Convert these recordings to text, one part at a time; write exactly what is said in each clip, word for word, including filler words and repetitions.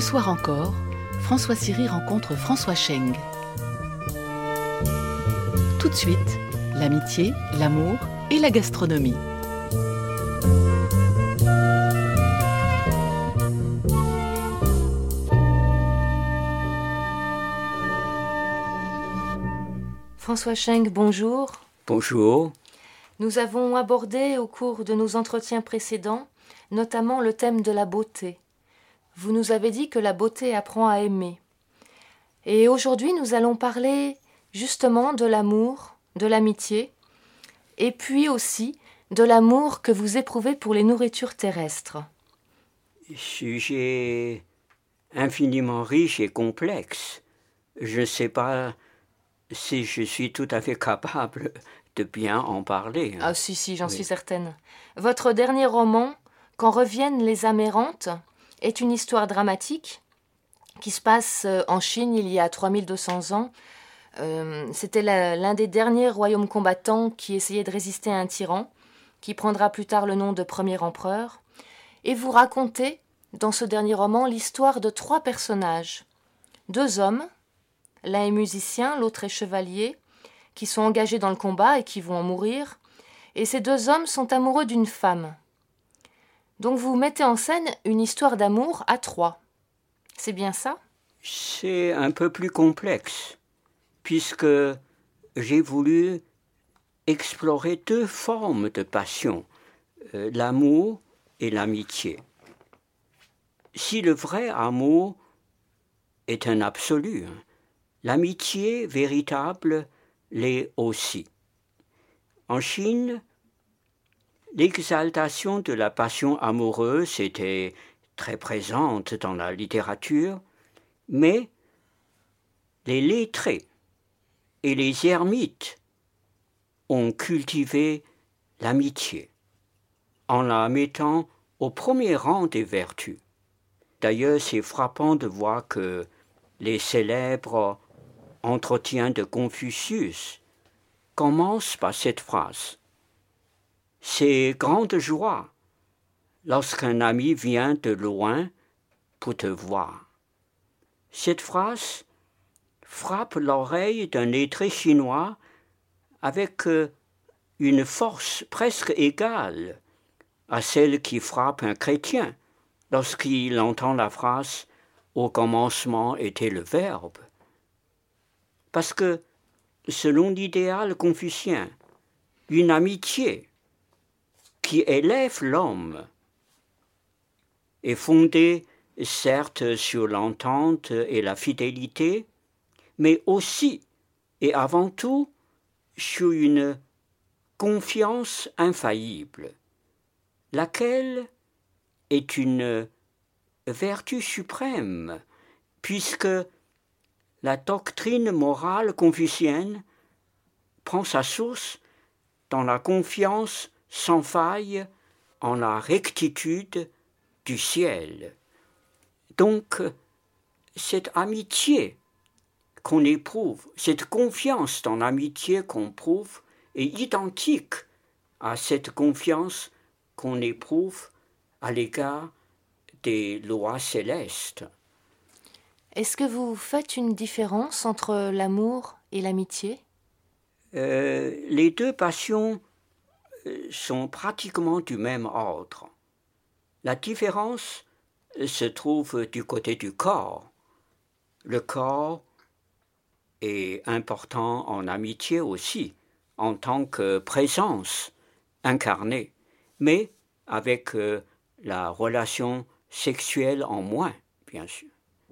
soir encore, François Siry rencontre François Scheng. Tout de suite, l'amitié, l'amour et la gastronomie. François Scheng, bonjour. Bonjour. Nous avons abordé au cours de nos entretiens précédents, notamment le thème de la beauté. Vous nous avez dit que la beauté apprend à aimer. Et aujourd'hui, nous allons parler justement de l'amour, de l'amitié, et puis aussi de l'amour que vous éprouvez pour les nourritures terrestres. Sujet infiniment riche et complexe. Je ne sais pas si je suis tout à fait capable de bien en parler. Ah si, si, j'en Oui. suis certaine. Votre dernier roman, Quand reviennent les âmes errantes, est une histoire dramatique qui se passe en Chine il y a trois mille deux cents ans. Euh, c'était la, l'un des derniers royaumes combattants qui essayait de résister à un tyran, qui prendra plus tard le nom de premier empereur. Et vous racontez, dans ce dernier roman, l'histoire de trois personnages. Deux hommes, l'un est musicien, l'autre est chevalier, qui sont engagés dans le combat et qui vont en mourir. Et ces deux hommes sont amoureux d'une femme. Donc vous mettez en scène une histoire d'amour à trois. C'est bien ça ? C'est un peu plus complexe, puisque j'ai voulu explorer deux formes de passion, euh, l'amour et l'amitié. Si le vrai amour est un absolu, l'amitié véritable l'est aussi. En Chine, l'exaltation de la passion amoureuse était très présente dans la littérature, mais les lettrés et les ermites ont cultivé l'amitié en la mettant au premier rang des vertus. D'ailleurs, c'est frappant de voir que les célèbres entretiens de Confucius commencent par cette phrase. C'est grande joie lorsqu'un ami vient de loin pour te voir. Cette phrase frappe l'oreille d'un lettré chinois avec une force presque égale à celle qui frappe un chrétien lorsqu'il entend la phrase « Au commencement était le Verbe ». Parce que, selon l'idéal confucien, une amitié qui élève l'homme est fondée certes sur l'entente et la fidélité, mais aussi et avant tout sur une confiance infaillible, laquelle est une vertu suprême, puisque la doctrine morale confucienne prend sa source dans la confiance sans faille en la rectitude du ciel. Donc, cette amitié qu'on éprouve, cette confiance dans l'amitié qu'on éprouve est identique à cette confiance qu'on éprouve à l'égard des lois célestes. Est-ce que vous faites une différence entre l'amour et l'amitié ? Euh, les deux passions sont pratiquement du même ordre. La différence se trouve du côté du corps. Le corps est important en amitié aussi, en tant que présence incarnée, mais avec euh, la relation sexuelle en moins, bien sûr.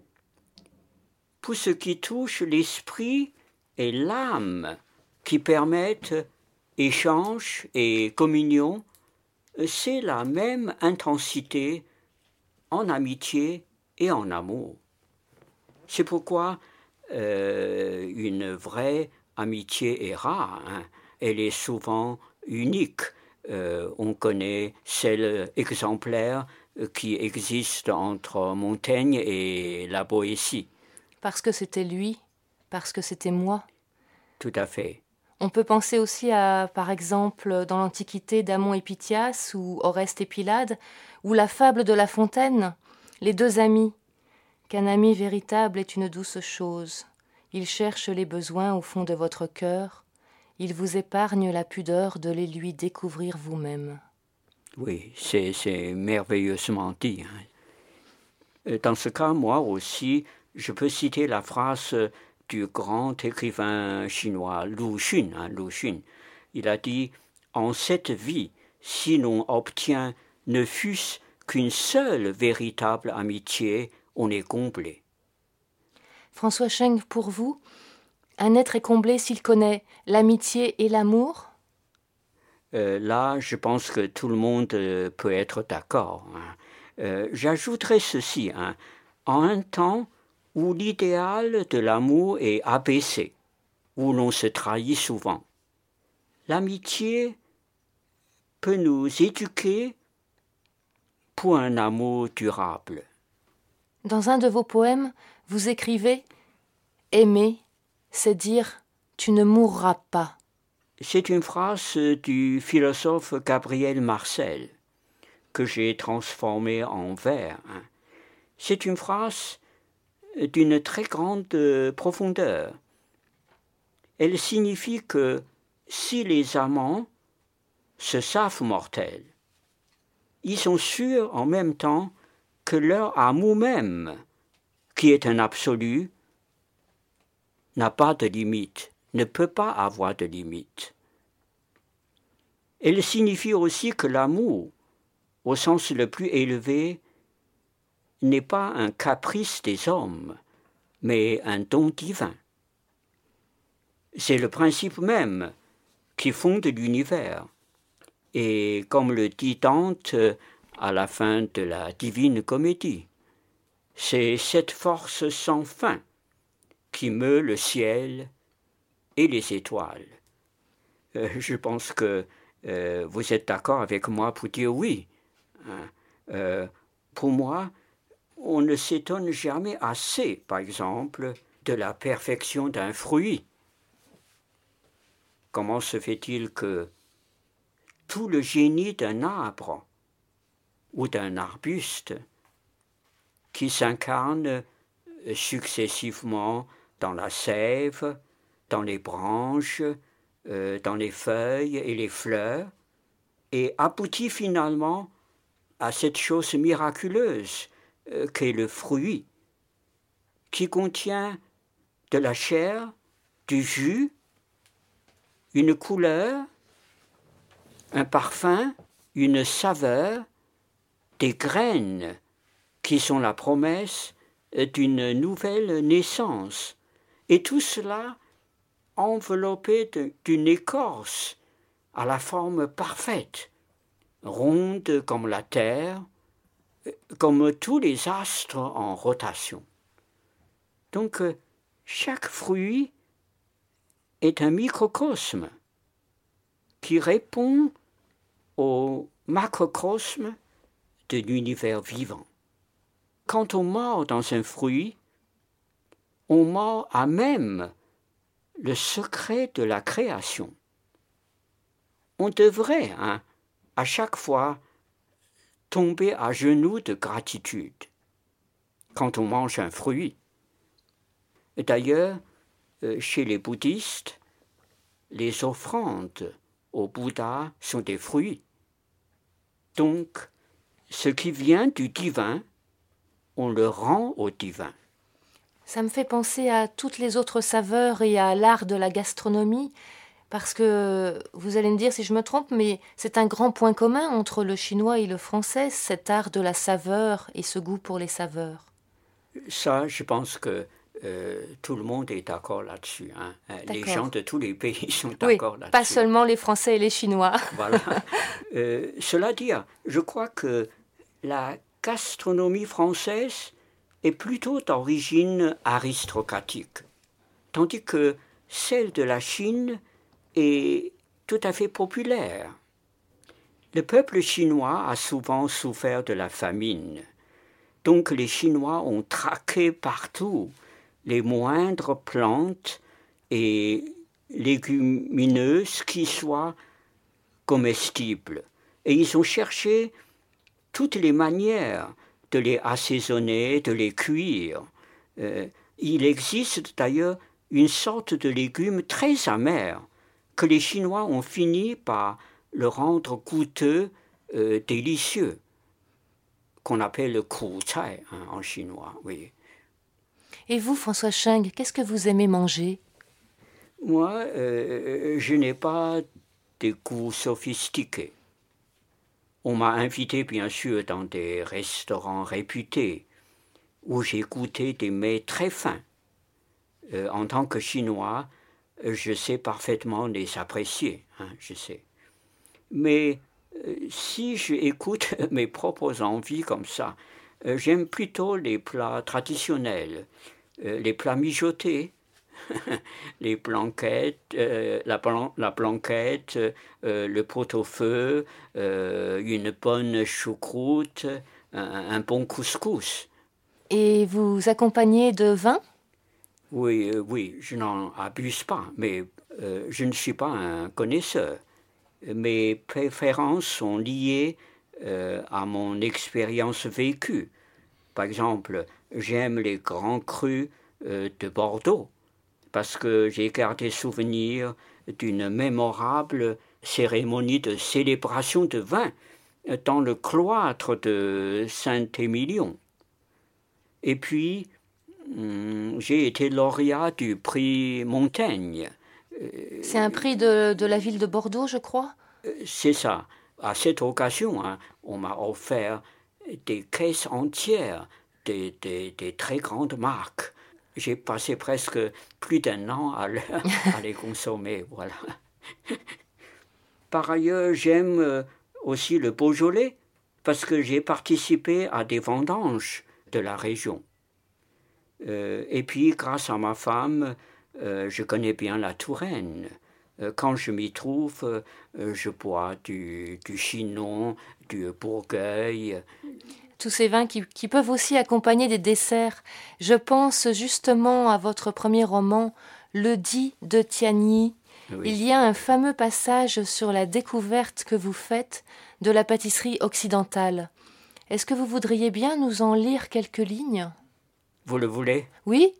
Pour ce qui touche l'esprit et l'âme qui permettent échange et communion, c'est la même intensité en amitié et en amour. C'est pourquoi euh, une vraie amitié est rare, hein. Elle est souvent unique. Euh, on connaît celle exemplaire qui existe entre Montaigne et la Boétie. Parce que c'était lui, parce que c'était moi. Tout à fait. On peut penser aussi à, par exemple, dans l'Antiquité, Damon et Pythias, ou Oreste et Pylade, ou la fable de La Fontaine, les deux amis, qu'un ami véritable est une douce chose. Il cherche les besoins au fond de votre cœur. Il vous épargne la pudeur de les lui découvrir vous-même. Oui, c'est, c'est merveilleusement dit. Hein. Dans ce cas, moi aussi, je peux citer la phrase du grand écrivain chinois Lu Xun. Hein, Lu Xun. Il a dit « En cette vie, si l'on obtient ne fût-ce qu'une seule véritable amitié, on est comblé. » François Cheng, pour vous, un être est comblé s'il connaît l'amitié et l'amour ? Euh, là, je pense que tout le monde euh, peut être d'accord. Hein. Euh, j'ajouterai ceci, hein. En un temps où l'idéal de l'amour est abaissé, où l'on se trahit souvent, l'amitié peut nous éduquer pour un amour durable. Dans un de vos poèmes, vous écrivez « Aimer, c'est dire « tu ne mourras pas ». C'est une phrase du philosophe Gabriel Marcel que j'ai transformée en vers. C'est une phrase d'une très grande profondeur. Elle signifie que si les amants se savent mortels, ils sont sûrs en même temps que leur amour même, qui est un absolu, n'a pas de limite, ne peut pas avoir de limite. Elle signifie aussi que l'amour, au sens le plus élevé, n'est pas un caprice des hommes, mais un don divin. C'est le principe même qui fonde l'univers. Et comme le dit Dante à la fin de la Divine Comédie, c'est cette force sans fin qui meut le ciel et les étoiles. Euh, je pense que euh, vous êtes d'accord avec moi pour dire oui. Hein. Euh, pour moi, on ne s'étonne jamais assez, par exemple, de la perfection d'un fruit. Comment se fait-il que tout le génie d'un arbre ou d'un arbuste qui s'incarne successivement dans la sève, dans les branches, euh, dans les feuilles et les fleurs, et aboutit finalement à cette chose miraculeuse euh, qu'est le fruit, qui contient de la chair, du jus, une couleur, un parfum, une saveur, des graines qui sont la promesse d'une nouvelle naissance. Et tout cela enveloppé de, d'une écorce à la forme parfaite, ronde comme la terre, comme tous les astres en rotation. Donc, chaque fruit est un microcosme qui répond au macrocosme de l'univers vivant. Quand on mord dans un fruit, on mord à même le secret de la création. On devrait, hein, à chaque fois, tomber à genoux de gratitude quand on mange un fruit. Et d'ailleurs, chez les bouddhistes, les offrandes au Bouddha sont des fruits. Donc, ce qui vient du divin, on le rend au divin. Ça me fait penser à toutes les autres saveurs et à l'art de la gastronomie, parce que, vous allez me dire si je me trompe, mais c'est un grand point commun entre le chinois et le français, cet art de la saveur et ce goût pour les saveurs. Ça, je pense que euh, tout le monde est d'accord là-dessus. Hein. Les gens de tous les pays sont d'accord oui, là-dessus. Pas seulement les Français et les Chinois. Voilà. Euh, cela dit, je crois que la gastronomie française est plutôt d'origine aristocratique, tandis que celle de la Chine est tout à fait populaire. Le peuple chinois a souvent souffert de la famine, donc les Chinois ont traqué partout les moindres plantes et légumineuses qui soient comestibles. Et ils ont cherché toutes les manières de les assaisonner, de les cuire. Euh, il existe d'ailleurs une sorte de légume très amer que les Chinois ont fini par le rendre goûteux, euh, délicieux, qu'on appelle le ku cai hein, en chinois, oui. Et vous, François Cheng, qu'est-ce que vous aimez manger? Moi, euh, je n'ai pas de goût sophistiqué. On m'a invité, bien sûr, dans des restaurants réputés où j'ai goûté des mets très fins. Euh, en tant que Chinois, je sais parfaitement les apprécier, hein, je sais. Mais euh, si je écoute mes propres envies comme ça, euh, j'aime plutôt les plats traditionnels, euh, les plats mijotés, les blanquettes, euh, la, blan- la blanquette, euh, le pot-au-feu, euh, une bonne choucroute, un, un bon couscous. Et vous accompagnez de vin? Oui, euh, oui, je n'en abuse pas, mais euh, je ne suis pas un connaisseur. Mes préférences sont liées euh, à mon expérience vécue. Par exemple, j'aime les grands crus euh, de Bordeaux parce que j'ai gardé souvenir d'une mémorable cérémonie de célébration de vin dans le cloître de Saint-Émilion. Et puis, hum, j'ai été lauréat du prix Montaigne. C'est un prix de, de la ville de Bordeaux, je crois? C'est ça. À cette occasion, hein, on m'a offert des caisses entières des, des, des très grandes marques. J'ai passé presque plus d'un an à, le, à les consommer. Voilà. Par ailleurs, j'aime aussi le Beaujolais parce que j'ai participé à des vendanges de la région. Euh, et puis, grâce à ma femme, euh, je connais bien la Touraine. Euh, quand je m'y trouve, euh, je bois du, du Chinon, du Bourgueil. Tous ces vins qui, qui peuvent aussi accompagner des desserts. Je pense justement à votre premier roman, Le Die de Tianyi. Oui. Il y a un fameux passage sur la découverte que vous faites de la pâtisserie occidentale. Est-ce que vous voudriez bien nous en lire quelques lignes? Vous le voulez? Oui.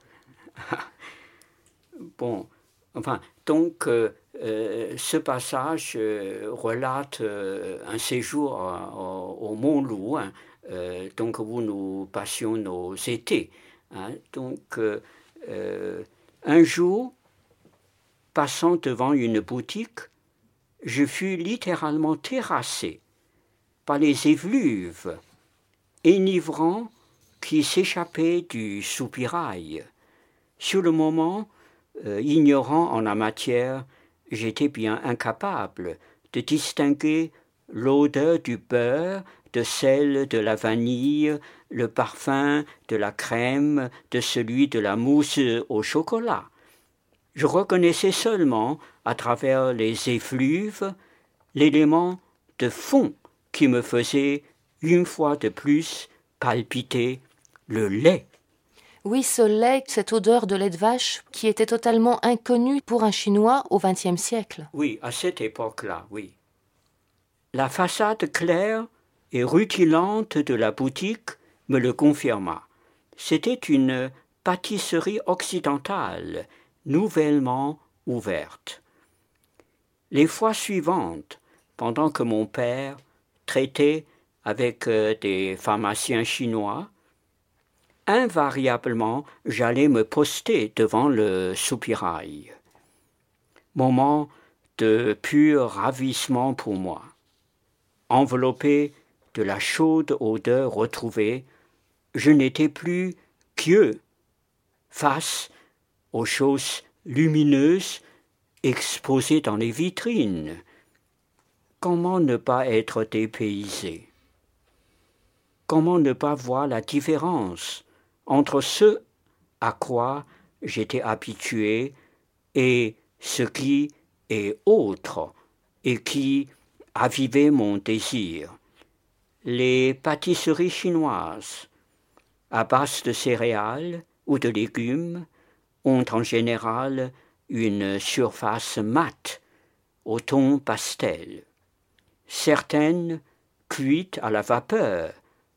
Bon, enfin, donc euh, euh, ce passage euh, relate euh, un séjour euh, au, au Mont Loup, hein, euh, donc où nous passions nos étés. Hein, donc, euh, euh, un jour, passant devant une boutique, je fus littéralement terrassé par les effluves enivrants qui s'échappaient du soupirail. Sur le moment, euh, ignorant en la matière, j'étais bien incapable de distinguer l'odeur du beurre de celle de la vanille, le parfum de la crème de celui de la mousse au chocolat. Je reconnaissais seulement, à travers les effluves, l'élément de fond qui me faisait, une fois de plus, palpiter le lait. Oui, ce lait, cette odeur de lait de vache qui était totalement inconnue pour un Chinois au vingtième siècle. Oui, à cette époque-là, oui. La façade claire et rutilante de la boutique me le confirma. C'était une pâtisserie occidentale, nouvellement ouverte. Les fois suivantes, pendant que mon père traitait avec des pharmaciens chinois, invariablement, j'allais me poster devant le soupirail. Moment de pur ravissement pour moi. Enveloppé de la chaude odeur retrouvée, je n'étais plus qu'yeux face aux choses lumineuses exposées dans les vitrines. Comment ne pas être dépaysé? Comment ne pas voir la différence entre ce à quoi j'étais habitué et ce qui est autre et qui avivait mon désir? Les pâtisseries chinoises, à base de céréales ou de légumes, ont en général une surface mate, au ton pastel. Certaines, cuites à la vapeur,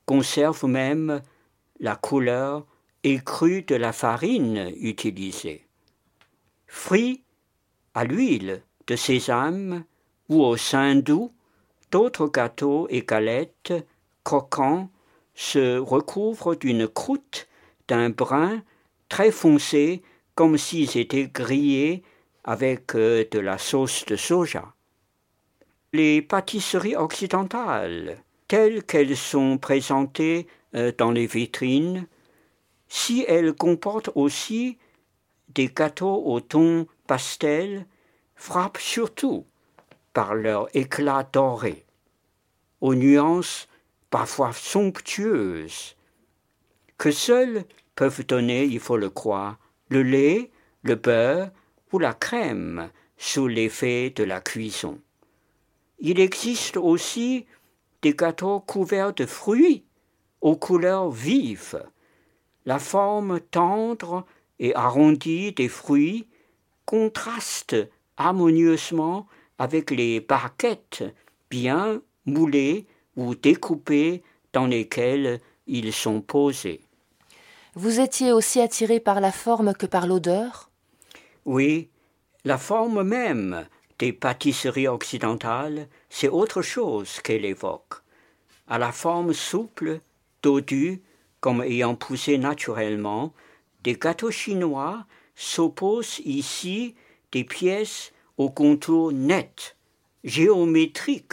conserve même la couleur écrue de la farine utilisée. Frits à l'huile de sésame ou au sein doux, d'autres gâteaux et galettes croquants se recouvrent d'une croûte d'un brun très foncé comme s'ils étaient grillés avec de la sauce de soja. Les pâtisseries occidentales, telles qu'elles sont présentées dans les vitrines, si elles comportent aussi des gâteaux au ton pastel, frappent surtout par leur éclat doré, aux nuances parfois somptueuses, que seuls peuvent donner, il faut le croire, le lait, le beurre ou la crème sous l'effet de la cuisson. Il existe aussi des gâteaux couverts de fruits aux couleurs vives. La forme tendre et arrondie des fruits contraste harmonieusement avec les barquettes bien moulées ou découpées dans lesquelles ils sont posés. Vous étiez aussi attiré par la forme que par l'odeur ? Oui, la forme même des pâtisseries occidentales, c'est autre chose qu'elle évoque. À la forme souple, dodue, comme ayant poussé naturellement, des gâteaux chinois s'opposent ici des pièces aux contours nets, géométriques,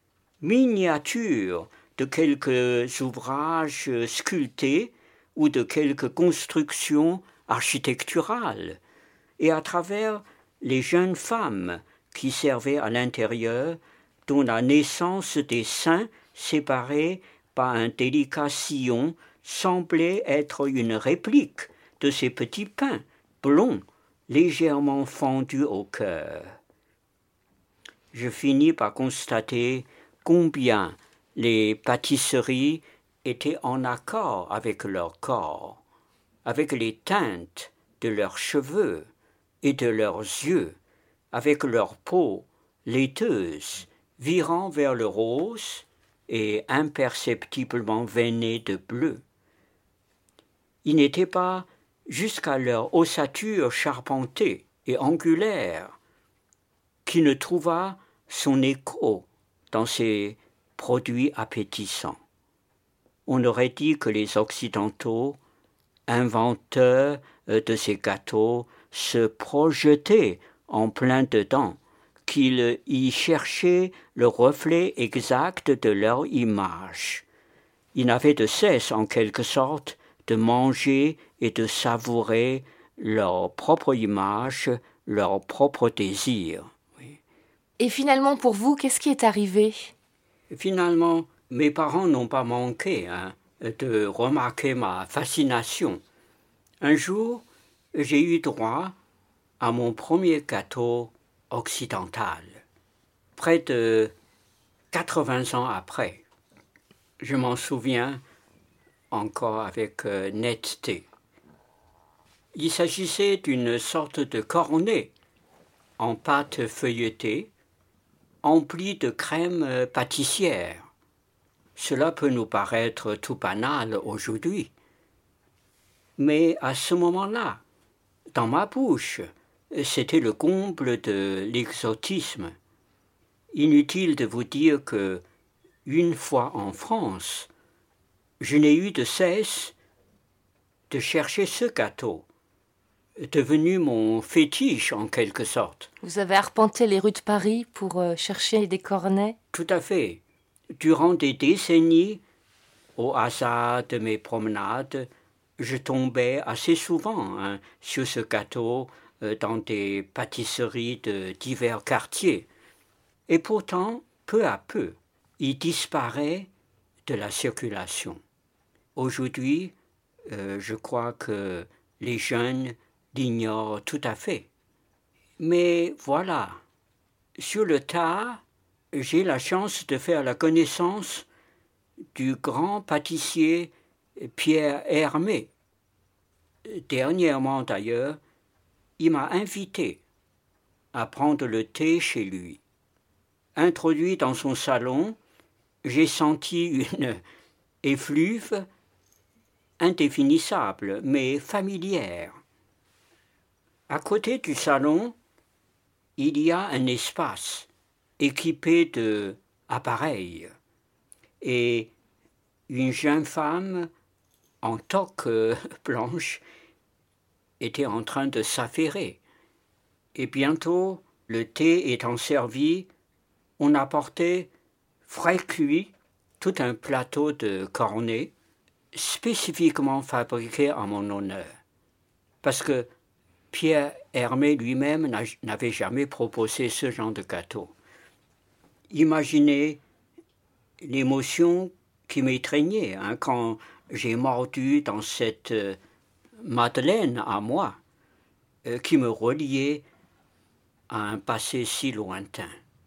miniatures de quelques ouvrages sculptés ou de quelques constructions architecturales, et à travers les jeunes femmes qui servaient à l'intérieur, dont la naissance des seins séparés par un délicat sillon semblait être une réplique de ces petits pains blonds légèrement fendus au cœur. Je finis par constater combien les pâtisseries étaient en accord avec leur corps, avec les teintes de leurs cheveux et de leurs yeux, avec leur peau laiteuse, virant vers le rose et imperceptiblement veinée de bleu. Il n'était pas jusqu'à leur ossature charpentée et angulaire qui ne trouva son écho dans ces produits appétissants. On aurait dit que les Occidentaux, inventeurs de ces gâteaux, se projetaient en plein dedans, qu'ils y cherchaient le reflet exact de leur image. Ils n'avaient de cesse, en quelque sorte, de manger et de savourer leur propre image, leur propre désir. Oui. Et finalement, pour vous, qu'est-ce qui est arrivé ? Finalement, mes parents n'ont pas manqué hein, de remarquer ma fascination. Un jour, j'ai eu droit à mon premier gâteau occidental, près de quatre-vingts ans après. Je m'en souviens encore avec euh, netteté. Il s'agissait d'une sorte de cornet en pâte feuilletée, empli de crème pâtissière. Cela peut nous paraître tout banal aujourd'hui. Mais à ce moment-là, dans ma bouche, c'était le comble de l'exotisme. Inutile de vous dire que, une fois en France, je n'ai eu de cesse de chercher ce gâteau, devenu mon fétiche en quelque sorte. Vous avez arpenté les rues de Paris pour euh, chercher des cornets ? Tout à fait. Durant des décennies, au hasard de mes promenades, je tombais assez souvent hein, sur ce gâteau euh, dans des pâtisseries de divers quartiers. Et pourtant, peu à peu, il disparaît de la circulation. Aujourd'hui, euh, je crois que les jeunes l'ignorent tout à fait. Mais voilà, sur le tard, j'ai la chance de faire la connaissance du grand pâtissier Pierre Hermé. Dernièrement d'ailleurs, il m'a invité à prendre le thé chez lui. Introduit dans son salon, j'ai senti une effluve, indéfinissable, mais familière. À côté du salon, il y a un espace équipé d'appareils et une jeune femme en toque blanche était en train de s'affairer. Et bientôt, le thé étant servi, on apportait frais cuit tout un plateau de cornets spécifiquement fabriqué en mon honneur. Parce que Pierre Hermé lui-même n'avait jamais proposé ce genre de gâteau. Imaginez l'émotion qui m'étreignait hein, quand j'ai mordu dans cette euh, madeleine à moi, euh, qui me reliait à un passé si lointain.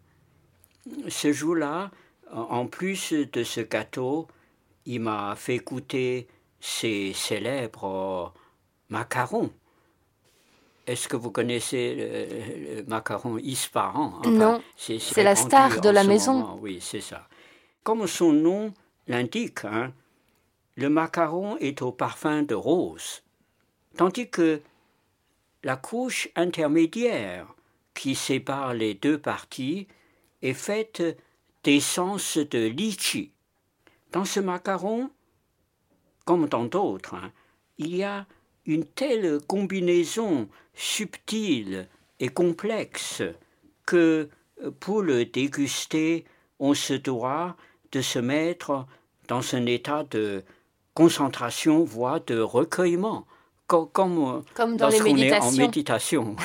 Ce jour-là, en plus de ce gâteau, il m'a fait goûter ses célèbres macarons. Est-ce que vous connaissez le, le macaron Ispahan? Enfin, non, c'est, c'est la star de la maison. Moment. Oui, c'est ça. Comme son nom l'indique, hein, le macaron est au parfum de rose, tandis que la couche intermédiaire qui sépare les deux parties est faite d'essence de litchi. Dans ce macaron, comme dans d'autres, hein, il y a une telle combinaison subtile et complexe que pour le déguster, on se doit de se mettre dans un état de concentration, voire de recueillement, comme, comme, comme dans les méditations. En méditation.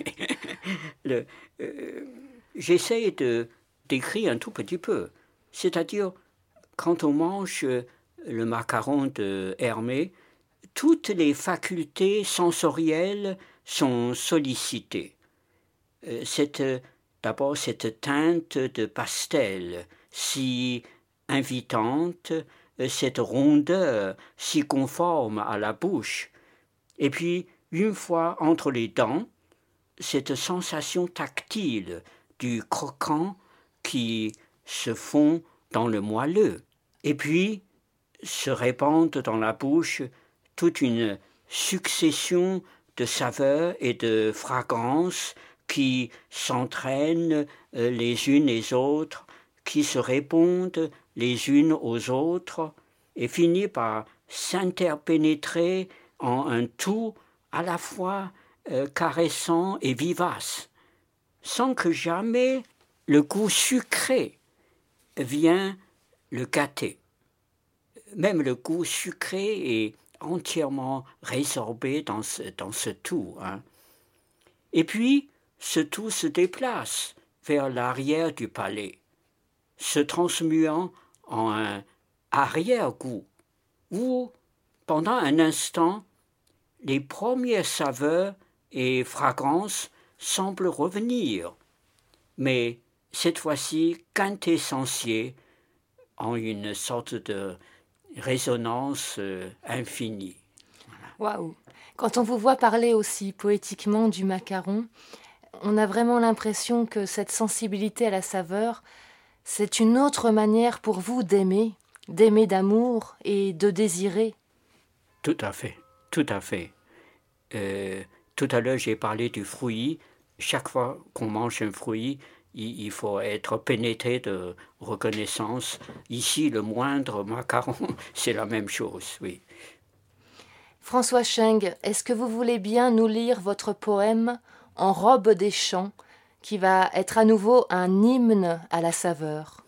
le, euh, j'essaie de décrire un tout petit peu, c'est-à-dire quand on mange le macaron de Hermé, toutes les facultés sensorielles sont sollicitées. Cette, d'abord, cette teinte de pastel si invitante, cette rondeur si conforme à la bouche, et puis, une fois entre les dents, cette sensation tactile du croquant qui se fond dans le moelleux, et puis se répandent dans la bouche toute une succession de saveurs et de fragrances qui s'entraînent les unes les autres, qui se répondent les unes aux autres, et finissent par s'interpénétrer en un tout à la fois euh, caressant et vivace, sans que jamais le goût sucré vienne le gâter. Même le goût sucré est entièrement résorbé dans ce, dans ce tout. Hein. Et puis, ce tout se déplace vers l'arrière du palais, se transmuant en un arrière-goût, où, pendant un instant, les premières saveurs et fragrances semblent revenir, mais cette fois-ci quintessentielles en une sorte de résonance euh, infinie. Waouh wow. Quand on vous voit parler aussi poétiquement du macaron, on a vraiment l'impression que cette sensibilité à la saveur, c'est une autre manière pour vous d'aimer, d'aimer d'amour et de désirer. Tout à fait, tout à fait. Euh, tout à l'heure, j'ai parlé du fruit. Chaque fois qu'on mange un fruit, il, il faut être pénétré de reconnaissance. Ici, le moindre macaron, c'est la même chose, oui. François Scheng, est-ce que vous voulez bien nous lire votre poème « En robe des champs » qui va être à nouveau un hymne à la saveur?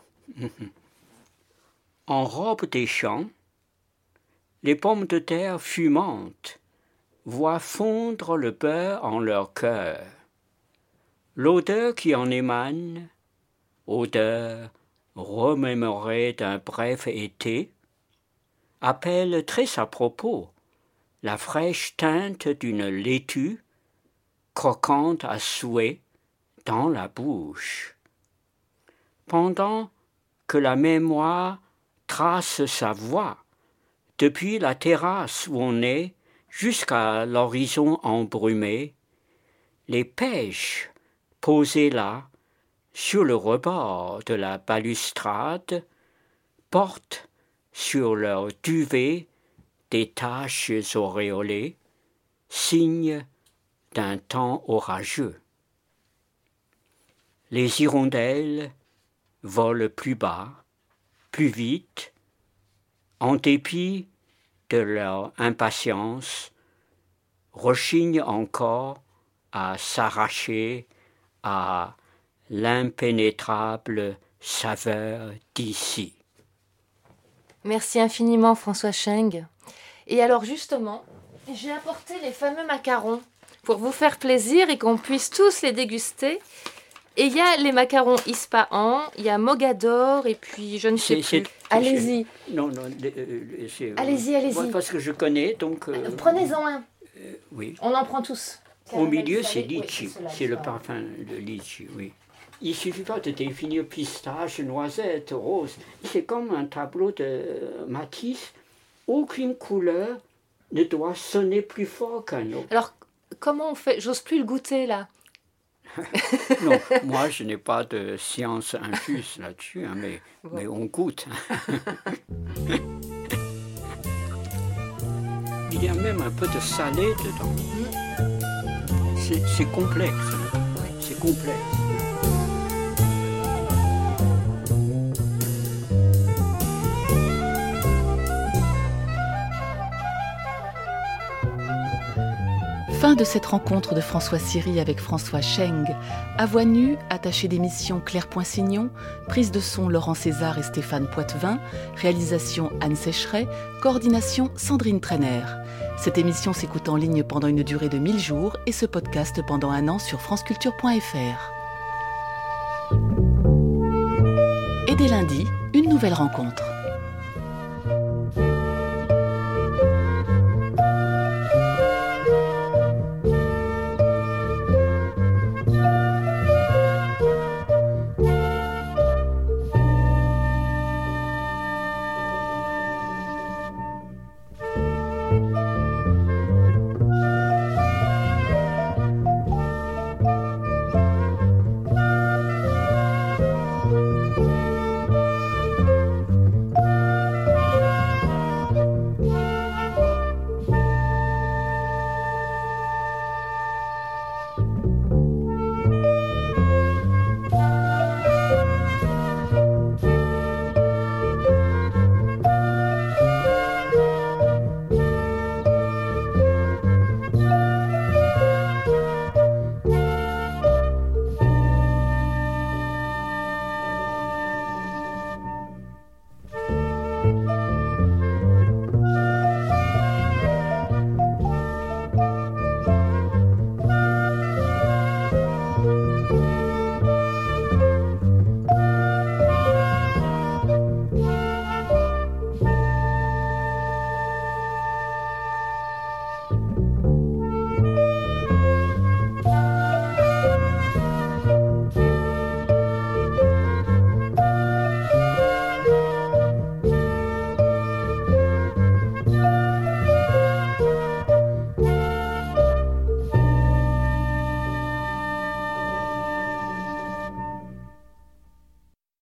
En robe des champs, les pommes de terre fumantes voient fondre le beurre en leur cœur. L'odeur qui en émane, odeur remémorée d'un bref été, appelle très à propos la fraîche teinte d'une laitue croquante à souhait dans la bouche. Pendant que la mémoire trace sa voie depuis la terrasse où on est jusqu'à l'horizon embrumé, les pêches posées là, sur le rebord de la balustrade, portent sur leur duvet des taches auréolées, signe d'un temps orageux. Les hirondelles volent plus bas, plus vite, en dépit de leur impatience, rechignent encore à s'arracher à l'impénétrable saveur d'ici. Merci infiniment François Cheng. Et alors justement, j'ai apporté les fameux macarons pour vous faire plaisir et qu'on puisse tous les déguster. Et il y a les macarons Ispahan, il y a Mogador et puis je ne sais C'est- plus. c'est- Allez-y, Non, non, euh, c'est- allez-y, allez-y. Moi, parce que je connais, donc... euh, Prenez-en un, euh, oui. on en prend tous. Au milieu, Caramel c'est salé, oui, litchi, cela, c'est le ça. parfum de litchi, oui. Il suffit pas de définir pistache, noisette, rose. C'est comme un tableau de Matisse. Aucune couleur ne doit sonner plus fort qu'un autre. Alors, comment on fait? J'ose plus le goûter là. Non, moi, je n'ai pas de science infuse là-dessus, hein, mais, Bon. mais on goûte. Il y a même un peu de salé dedans. C'est, c'est complexe. hein. C'est complexe. Fin de cette rencontre de François Siry avec François Cheng. À voix nue, attaché d'émission Claire Poinsignon, prise de son Laurent César et Stéphane Poitevin, réalisation Anne Sécheret, coordination Sandrine Trainer. Cette émission s'écoute en ligne pendant une durée de mille jours et se podcast pendant un an sur franceculture point f r. Et dès lundi, une nouvelle rencontre.